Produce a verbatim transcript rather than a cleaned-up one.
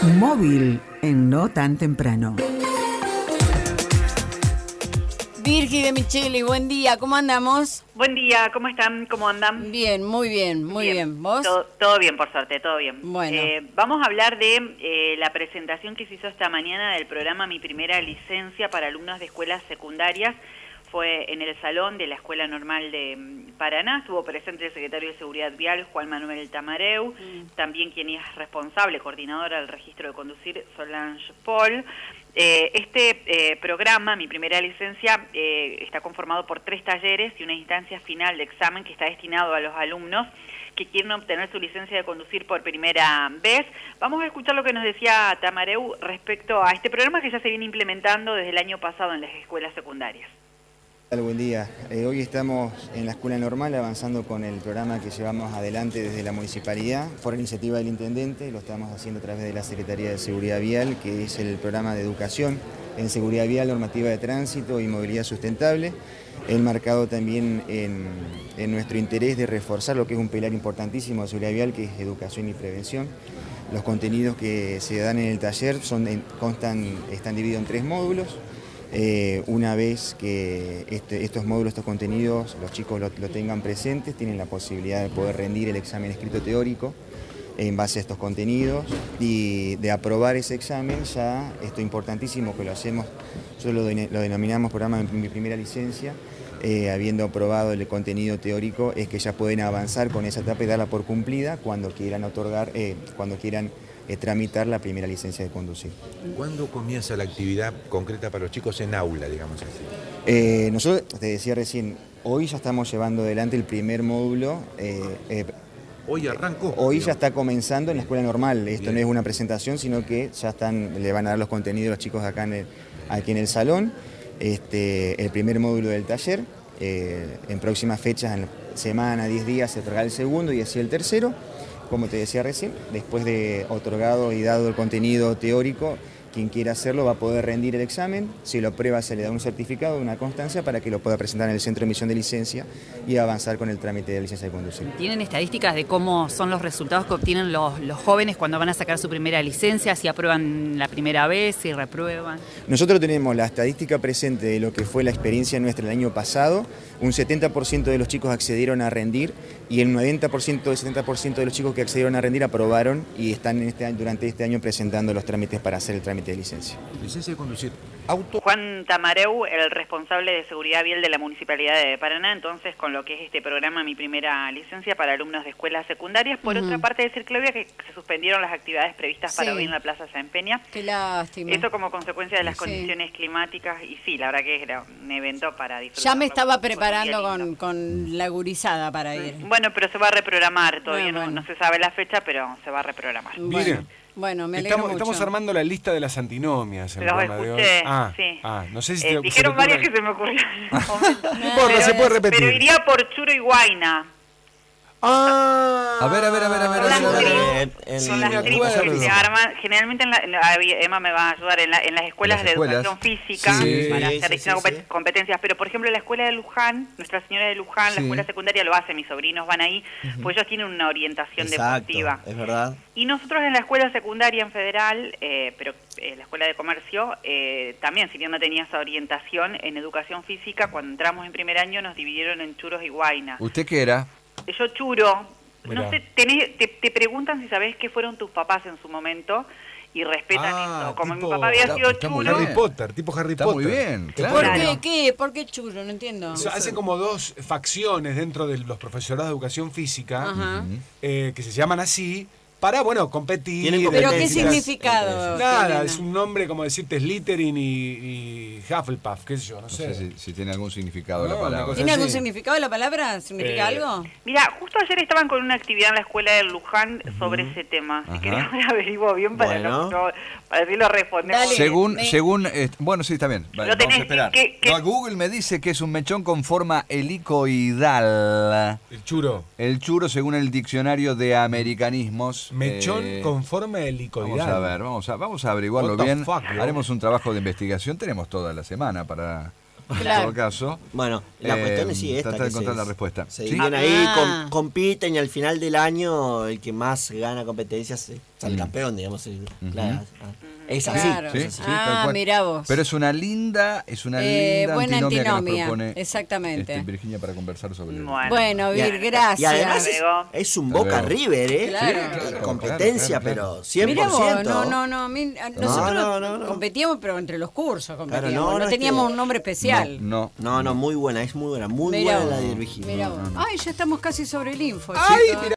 Móvil en No Tan Temprano. Virgi de Micheli, buen día, ¿cómo andamos? Buen día, ¿cómo están? ¿Cómo andan? Bien, muy bien, muy bien. bien. ¿Vos? Todo, todo bien, por suerte, todo bien. Bueno. Eh, vamos a hablar de eh, la presentación que se hizo esta mañana del programa Mi Primera Licencia para alumnos de escuelas secundarias. Fue en el salón de la Escuela Normal de Paraná. Estuvo presente el secretario de Seguridad Vial, Juan Manuel Tamareu, mm. también quien es responsable, coordinadora del registro de conducir, Solange Paul. Eh, este eh, programa, Mi Primera Licencia, eh, está conformado por tres talleres y una instancia final de examen que está destinado a los alumnos que quieren obtener su licencia de conducir por primera vez. Vamos a escuchar lo que nos decía Tamareu respecto a este programa que ya se viene implementando desde el año pasado en las escuelas secundarias. Buen día. Eh, hoy estamos en la Escuela Normal avanzando con el programa que llevamos adelante desde la Municipalidad por iniciativa del Intendente. Lo estamos haciendo a través de la Secretaría de Seguridad Vial, que es el programa de educación en seguridad vial, normativa de tránsito y movilidad sustentable. Enmarcado también en, en nuestro interés de reforzar lo que es un pilar importantísimo de seguridad vial, que es educación y prevención. Los contenidos que se dan en el taller son, constan, están divididos en tres módulos. Eh, una vez que este, estos módulos, estos contenidos, los chicos lo, lo tengan presentes, tienen la posibilidad de poder rendir el examen escrito teórico en base a estos contenidos y de aprobar ese examen. Ya esto es importantísimo que lo hacemos, nosotros lo, de, lo denominamos programa de Mi Primera Licencia, eh, habiendo aprobado el contenido teórico, es que ya pueden avanzar con esa etapa y darla por cumplida cuando quieran otorgar, eh, cuando quieran Eh, tramitar la primera licencia de conducir. ¿Cuándo comienza la actividad concreta para los chicos en aula, digamos así? Eh, nosotros, te decía recién, hoy ya estamos llevando adelante el primer módulo. Eh, eh, ¿Hoy arrancó? Hoy digamos. ya está comenzando en la escuela normal. Esto Bien. No es una presentación, sino que ya están, le van a dar los contenidos a los chicos acá en el, aquí en el salón. Este, el primer módulo del taller. Eh, en próximas fechas, en semana, diez días, se otorgará el segundo y así el tercero. Como te decía recién, después de otorgado y dado el contenido teórico, quien quiera hacerlo va a poder rendir el examen. Si lo aprueba, se le da un certificado, una constancia para que lo pueda presentar en el centro de emisión de licencia y avanzar con el trámite de licencia de conducir. ¿Tienen estadísticas de cómo son los resultados que obtienen los, los jóvenes cuando van a sacar su primera licencia? Si aprueban la primera vez, si reprueban. Nosotros tenemos la estadística presente de lo que fue la experiencia nuestra el año pasado. Un setenta por ciento de los chicos accedieron a rendir y el noventa por ciento, el setenta por ciento de los chicos que accedieron a rendir aprobaron y están en este, durante este año presentando los trámites para hacer el trámite de licencia. Licencia de conducir. Auto. Juan Tamareu, el responsable de seguridad vial de la Municipalidad de Paraná, entonces con lo que es este programa Mi Primera Licencia para alumnos de escuelas secundarias. Por uh-huh. otra parte, decir, Claudia, que se suspendieron las actividades previstas sí. para hoy en la Plaza San Peña. Qué lástima. Eso como consecuencia de las sí. condiciones climáticas y sí, la verdad que era un evento para disfrutar. Ya me estaba preparando con, con la gurizada para ir. Bueno, pero se va a reprogramar, todavía bueno, bueno. No, no se sabe la fecha, pero se va a reprogramar. Miren. Bueno, me alegro estamos, mucho. Estamos armando la lista de las antinomias en el programa de hoy. Ah, sí. ah, no sé si eh, te, dijeron se varias que se me ocurrieron. No importa, se puede repetir. Pero iría por Churo y Guaina. Ah, a ver, a ver, a ver, a ver. Son las tribus, son las tribus que se arman, generalmente en la, en la, Emma me va a ayudar, en, la, en las escuelas las de escuelas. educación física, sí, para sí, hacer sí, distintas sí, sí. competencias, pero por ejemplo la escuela de Luján, Nuestra Señora de Luján, sí. la escuela secundaria lo hace, mis sobrinos van ahí, uh-huh. pues ellos tienen una orientación Exacto, deportiva. Es verdad. Y nosotros en la escuela secundaria en Federal, eh, pero eh, la escuela de comercio, eh, también, si bien no tenía esa orientación en educación física, cuando entramos en primer año nos dividieron en churos y guainas. ¿Usted qué era? Yo churo. Mirá. No sé, tenés, te, te preguntan si sabés qué fueron tus papás en su momento y respetan ah, eso. Como tipo, mi papá había está, sido está chulo. Harry Potter, tipo Harry está Potter. Muy bien, claro. ¿Por qué? ¿Qué? ¿Por qué churro? No entiendo. Se hacen como dos facciones dentro de los profesorados de educación física uh-huh. eh, que se llaman así para, bueno, competir. ¿Pero qué significado? Nada, es un nombre como decirte Slytherin y, y Hufflepuff, qué sé yo, no, no sé. sé si, si tiene algún significado no, la palabra. ¿Tiene algún significado la palabra? ¿Significa eh, algo? Mira, justo ayer estaban con una actividad en la escuela de Luján uh-huh. sobre ese tema. Si querés averiguo bien para, bueno. no, para decirlo respondemos. Dale, según, me... según eh, bueno, sí, está bien. Vale, Lo vamos tenés, a esperar. ¿qué, qué? No, Google me dice que es un mechón con forma helicoidal. El churo. El churo, según el diccionario de americanismos. Mechón eh, con forma helicoidal. Vamos a ver, vamos a, vamos a averiguarlo bien. Fuck, Haremos un trabajo de investigación. Tenemos toda la semana para, en todo caso. Bueno, la eh, cuestión es sí esta. Tratar de que encontrar se, la respuesta. Se ¿Sí? dividen ahí, Ah. com- compiten y al final del año el que más gana competencias es el Mm. campeón, digamos. el- Ujú. claro, es así. Claro. Sí, es sí, así. tal Ah, cual. mirá vos. Pero es una linda, es una Eh, linda buena antinomia, que antinomia, nos propone exactamente. este, Virginia para conversar sobre el... Bueno. Bueno, Y a- Vir, gracias. Y además es, Luego. es un Hasta Boca luego. River, ¿eh? Claro. Sí, claro, competencia, claro, claro. pero cien Mirá por vos, ciento. no, no, no, mi- nosotros no, no, no. competíamos, pero entre los cursos competíamos. Claro, no, no, no, es teníamos que- un nombre especial. No, No, no, muy buena, es muy buena, muy Mirá buena la vos, de Virginia. mirá vos. Ay, ya estamos casi sobre el info. Ay, chicos. mirá.